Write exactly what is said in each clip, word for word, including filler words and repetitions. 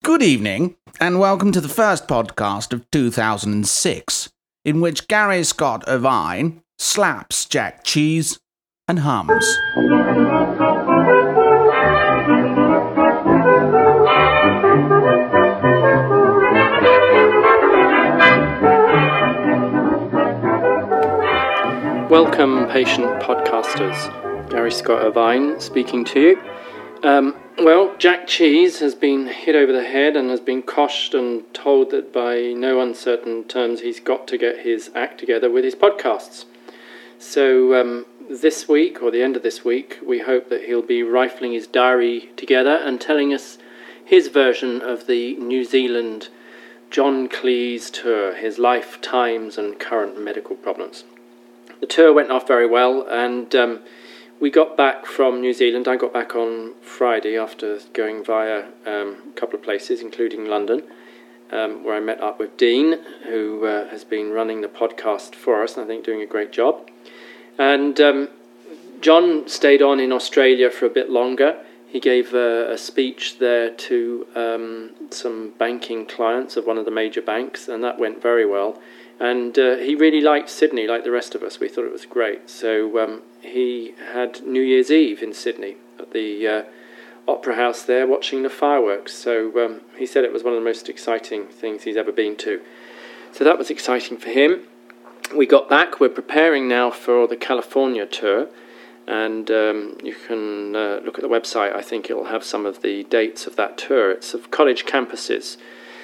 Good evening, and welcome to the first podcast of two thousand six, in which Gary Scott Irvine slaps Jack Cheese and hums. Welcome, patient podcasters. Gary Scott Irvine speaking to you. Um, well, Jack Cheese has been hit over the head and has been coshed and told that by no uncertain terms he's got to get his act together with his podcasts. So um, this week, or the end of this week, we hope that he'll be rifling his diary together and telling us his version of the New Zealand John Cleese tour, his life, times and current medical problems. The tour went off very well, and um, we got back from New Zealand. I got back on Friday after going via um, a couple of places, including London, um, where I met up with Dean, who uh, has been running the podcast for us, and I think doing a great job. And um, John stayed on in Australia for a bit longer. He gave a, a speech there to um, some banking clients of one of the major banks, and that went very well. And uh, he really liked Sydney, like the rest of us. We thought it was great. So um, he had New Year's Eve in Sydney at the uh, Opera House there, watching the fireworks. So um, he said it was one of the most exciting things he's ever been to. So that was exciting for him. We got back. We're preparing now for the California tour. And um, you can uh, look at the website. I think it'll have some of the dates of that tour. It's of college campuses.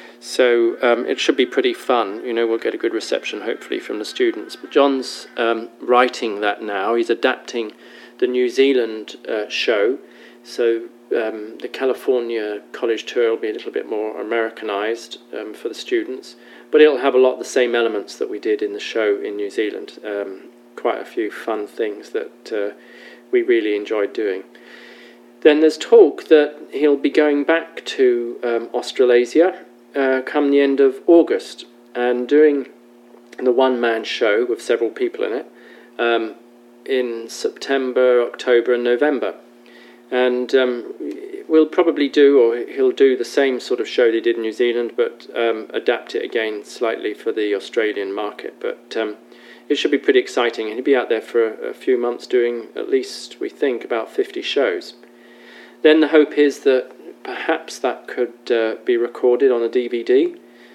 So um, it should be pretty fun. You know, we'll get a good reception, hopefully, from the students. But John's um, writing that now. He's adapting the New Zealand uh, show. So um, the California college tour will be a little bit more Americanized um, for the students. But it'll have a lot of the same elements that we did in the show in New Zealand. Um, quite a few fun things that uh, we really enjoyed doing. Then there's talk that he'll be going back to um, Australasia Uh, come the end of August and doing the one-man show with several people in it um, in September, October and November. And um, we'll probably do, or he'll do the same sort of show they did in New Zealand, but um, adapt it again slightly for the Australian market. But um, it should be pretty exciting. He'll be out there for a, a few months doing at least, we think, about fifty shows. Then the hope is that perhaps that could uh, be recorded on a D V D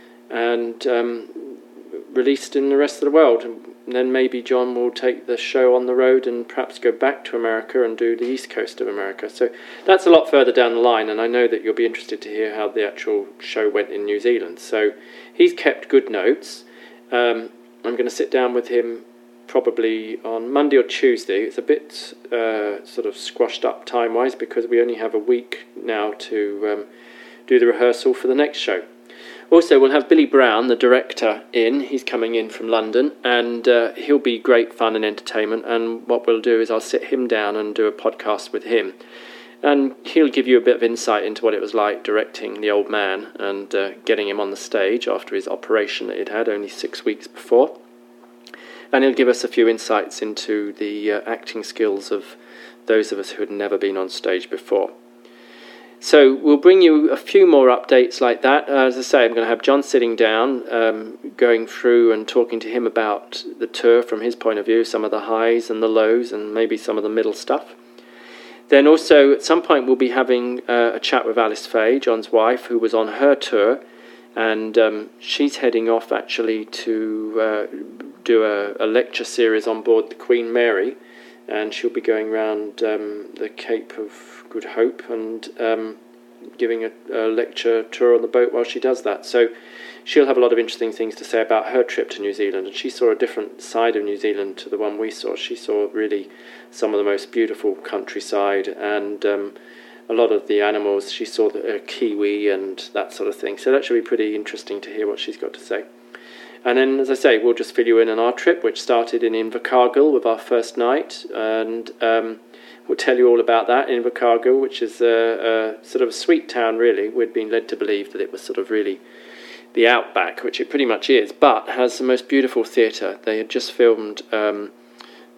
and um, released in the rest of the world. And then maybe John will take the show on the road and perhaps go back to America and do the East Coast of America. So that's a lot further down the line, and I know that you'll be interested to hear how the actual show went in New Zealand. So he's kept good notes. Um, I'm going to sit down with him probably on Monday or Tuesday. It's a bit uh, sort of squashed up time-wise because we only have a week now to um, do the rehearsal for the next show. Also, we'll have Billy Brown, the director, in. He's coming in from London, and uh, he'll be great fun and entertainment. And what we'll do is I'll sit him down and do a podcast with him. And he'll give you a bit of insight into what it was like directing the old man and uh, getting him on the stage after his operation that he'd had only six weeks before. And he'll give us a few insights into the uh, acting skills of those of us who had never been on stage before. So we'll bring you a few more updates like that. Uh, as I say, I'm going to have John sitting down, um, going through and talking to him about the tour from his point of view, some of the highs and the lows and maybe some of the middle stuff. Then also at some point we'll be having uh, a chat with Alice Faye, John's wife, who was on her tour. And um, she's heading off actually to uh, do a, a lecture series on board the Queen Mary, and she'll be going around um, the Cape of Good Hope and um, giving a, a lecture tour on the boat while she does that. So she'll have a lot of interesting things to say about her trip to New Zealand, and she saw a different side of New Zealand to the one we saw. She saw really some of the most beautiful countryside and um, a lot of the animals. She saw the uh, kiwi and that sort of thing. So that should be pretty interesting to hear what she's got to say. And then, as I say, we'll just fill you in on our trip, which started in Invercargill with our first night. And um, we'll tell you all about that. Invercargill, which is a, a sort of a sweet town, really. We'd been led to believe that it was sort of really the outback, which it pretty much is, but has the most beautiful theatre. They had just filmed um,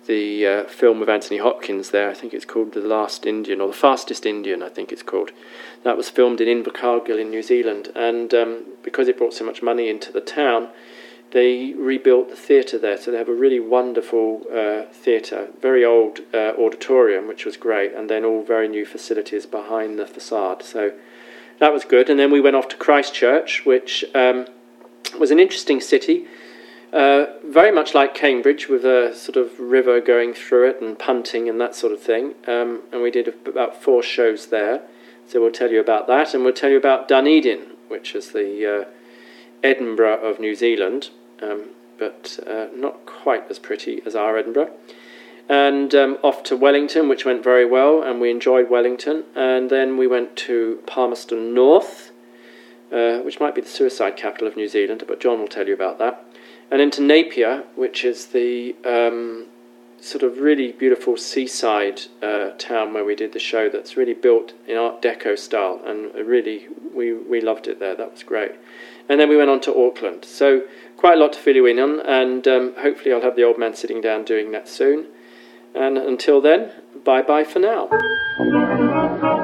the uh, film with Anthony Hopkins there. I think it's called The Last Indian, or The Fastest Indian, I think it's called. That was filmed in Invercargill in New Zealand, and um, because it brought so much money into the town, they rebuilt the theatre there. So they have a really wonderful uh, theatre, very old uh, auditorium, which was great, and then all very new facilities behind the facade. So that was good. And then we went off to Christchurch, which um, was an interesting city. Uh, very much like Cambridge, with a sort of river going through it and punting and that sort of thing. Um, and we did about four shows there. So we'll tell you about that. And we'll tell you about Dunedin, which is the uh, Edinburgh of New Zealand, um, but uh, not quite as pretty as our Edinburgh. And um, off to Wellington, which went very well, and we enjoyed Wellington. And then we went to Palmerston North, uh, which might be the suicide capital of New Zealand, but John will tell you about that. And into Napier, which is the um, sort of really beautiful seaside uh, town where we did the show, that's really built in Art Deco style, and really we, we loved it there. That was great. And then we went on to Auckland. So quite a lot to fill you in on, and um, hopefully I'll have the old man sitting down doing that soon. And until then, bye-bye for now.